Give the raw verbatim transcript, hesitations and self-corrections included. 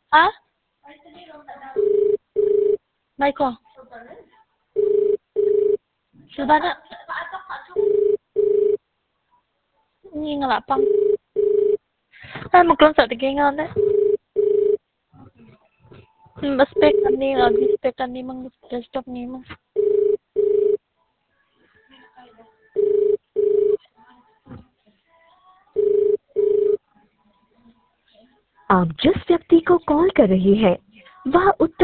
हाँ Michael Silvana Nhiên là băng Ay mag-concert kayo nga na Mas-spec ni mag-spec ni mang desktop ni mang आप जिस व्यक्ति को call कर रहे हैं वह उत्तर